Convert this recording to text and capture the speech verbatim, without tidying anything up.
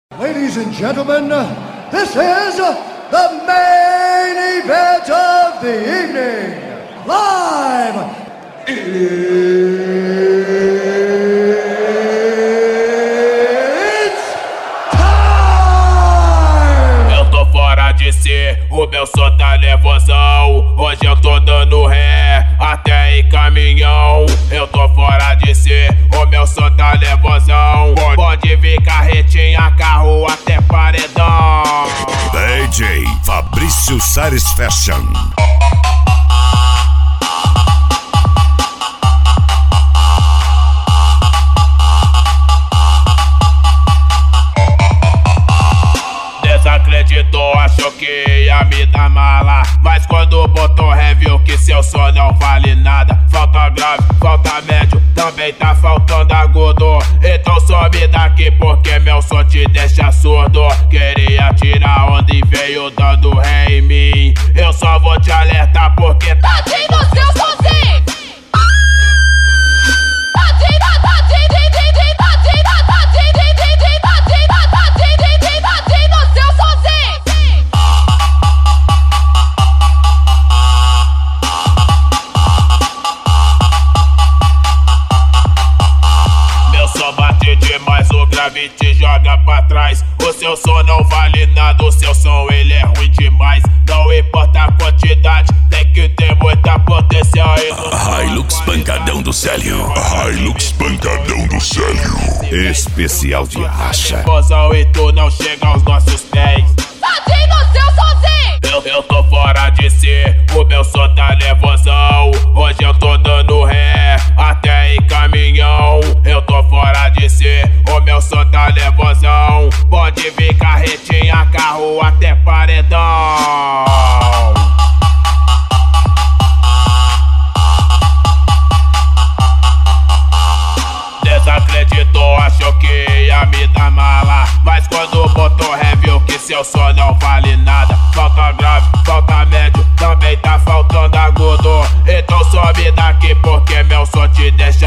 Ladies and gentlemen, this is the main event of the evening. Live! It's time! Eu tô fora de si, o meu som tá nervosão. Hoje eu tô dando ré, até em caminhão. Eu tô fora de si, o meu som tá nervosão. Pode vir carretinha, carro até paredão. D J Fabrício Satisfaction. Desacreditou, achou que ia me dar mala, mas quando botou ré viu que seu som não vale nada. Falta grave, falta médio, também tá faltando agudo. Então sobe daqui porque meu som te deixa surdo. Queria tirar onda e veio dando ré em mim. Eu só vou te alertar porque tá tadinho do seu sozinho. Demais, o grave te joga pra trás. O seu som não vale nada, o seu som ele é ruim demais. Não importa a quantidade, tem que ter muita potência aí no Hilux pancadão do Célio. Hilux pancadão do Célio. Especial de racha. Nervosão e tu não chega aos nossos pés. Tadinho do seu sozinho. Eu, eu tô fora de si, o meu som tá nervosão. Hoje eu tô dando ré, até em caminhão. Eu tô fora de si, o meu som tá nervosão. Pode vir carretinha, carro até paredão. Desacreditou, achou que ia me dar mala, mas quando botou ré viu que seu som não vale nada. Falta grave, falta médio, também tá faltando agudo. Então sobe daqui porque meu som te deixa